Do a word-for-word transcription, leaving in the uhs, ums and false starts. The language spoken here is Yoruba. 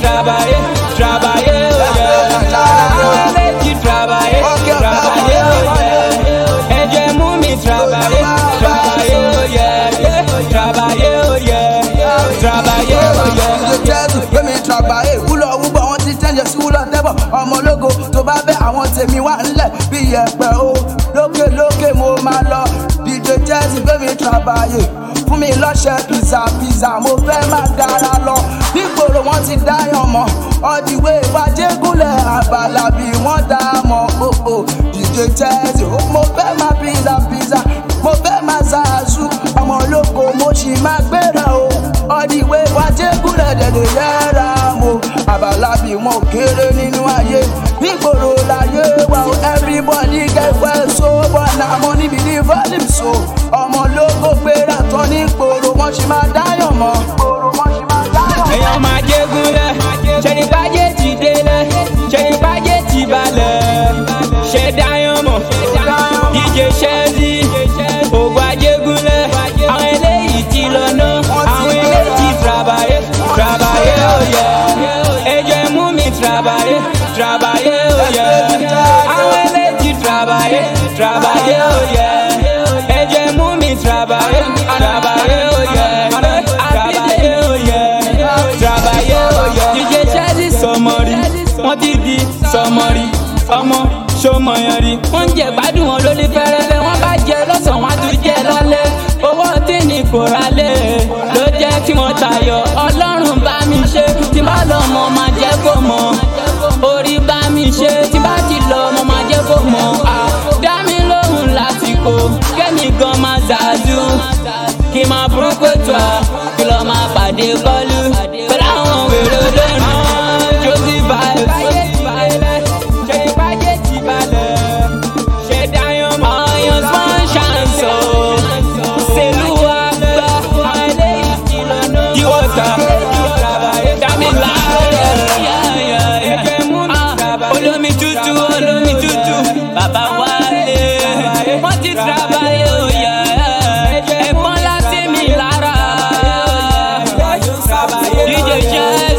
travailler, travailler, oh yeah. Méjì travailler, travailler, oh yeah. Ẹ jẹ́ mú mi travailler, travailler, oh yeah. Travailler, oh yeah. Travailler, oh yeah. Ìjọ Jésù gbé mi travailler, wúlọ̀ wúbọ̀ wọn ti tẹ́jẹ̀ sí wúlọ̀ tẹ́bọ̀. Ọmọ ológo tó bá bẹ́ àwọn tèmi wà ńlẹ̀ bí yẹ̀pẹ̀ o. Lókè lókè mo máa lọ. Ìjọ Jésù gbé mi travailler. Fún mi lọ́ṣẹ̀ pizza pizza mo fẹ́ máa gara lọ. Nígboro wọn ti dáyàn mọ́. Ọ̀dìwé ìwájégúnlẹ̀ àbàlà bí wọ́n dá mọ́. Ìjọ Jésù mo fẹ́ máa pizza pizza. Mo fẹ́ máa ṣàṣù. Ọmọ ológo mo ṣì máa gbéra o. Ọ̀dìwé ìwájégúnlẹ̀ dẹ̀dẹ̀ yẹ́ra mo. Àbàlà bí wọn kéré nínú ayé. Nígboro láyé wa o. Everybody get well so but na money be the volume so. Ọmọ ológo gbéra tán nígboro wọn ṣì máa dáyàn mọ́. Èèyàn máa jégún lẹ̀, ṣe ní bájẹ́ ti délẹ̀, ṣe ní bájẹ́ ti balẹ̀, ṣe dáyàn mọ̀, díje ṣẹ́ẹ́sì, ògùn ajégún lẹ̀, àwọn eléyìí ti lọ́nà, àwọn eléyìí ti travailler, travailler oh yeah, ẹ jẹ́ mú mi travailler, travailler oh yeah, àwọn eléyìí ti travailler, travailler oh yeah, ẹ jẹ́ mú mi travailler, travailler oh yeah. Sọmọrí, wọ́n ti di sọmọrí, ọmọ ṣọmọyàn rí. Wọ́n ń jẹ gbádùn wọn lórí fẹ́rẹ́fẹ́, wọ́n bá jẹ lọ́sàn-án wọ́n á tún jẹ lálẹ́. Owó tí ní kò rálẹ̀ ló jẹ́ kí wọ́n tayọ. Ọlọ́run bá mi ṣe, tí bá lọ mọ máa jẹ́ kó mọ̀. Orí bá mi ṣe, tí bá ti lọ mọ máa jẹ́ kó mọ̀. Dá mi lóhùn lásìkò, kẹ́mi gan máa zàzú. Kí n máa burúkú tó a, kí lọ máa pàdé kọ́lù. Pẹ̀lú àwọn wèrè lónìí. Olómi tútù, olómi tútù, bàbá wálé, wọ́n ti travailler oh yeah, ẹ̀gbọ́n láti mi lára, díje jẹ́.